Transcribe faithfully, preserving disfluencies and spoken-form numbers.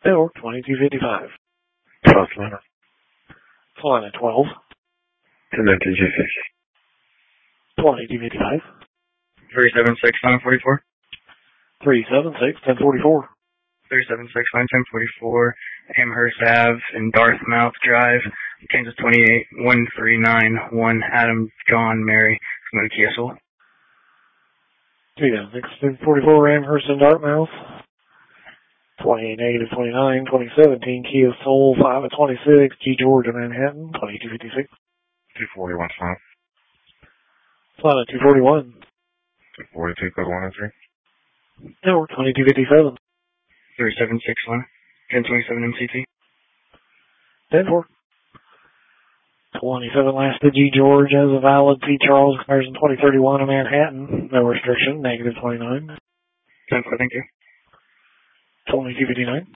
Or twenty-two fifty-five. South Atlanta. Flying at twelve. ten nineteen G six. twenty-two fifty-five. three seven six nine forty-four. three seven six ten forty-four. three seven six nine ten forty-four. Amherst Ave in Dartmouth Drive, Kansas twenty-eight one three nine one. Adam John Mary. From the Kia Soul. three seven six ten forty-four. Amherst in Dartmouth. twenty-eight negative twenty-nine twenty seventeen Kia Soul five at twenty-six. G George in Manhattan. twenty-two fifty-six. two forty-one South. Flying at two forty-one. two forty-two code one oh three. Or twenty-two fifty-seven. three seven six one. ten twenty-seven M C T. ten four. twenty-seven last to G George has a valid P. Charles cars in twenty thirty-one in Manhattan. No restriction. Negative twenty-nine. ten four, thank you. twenty-two fifty-nine.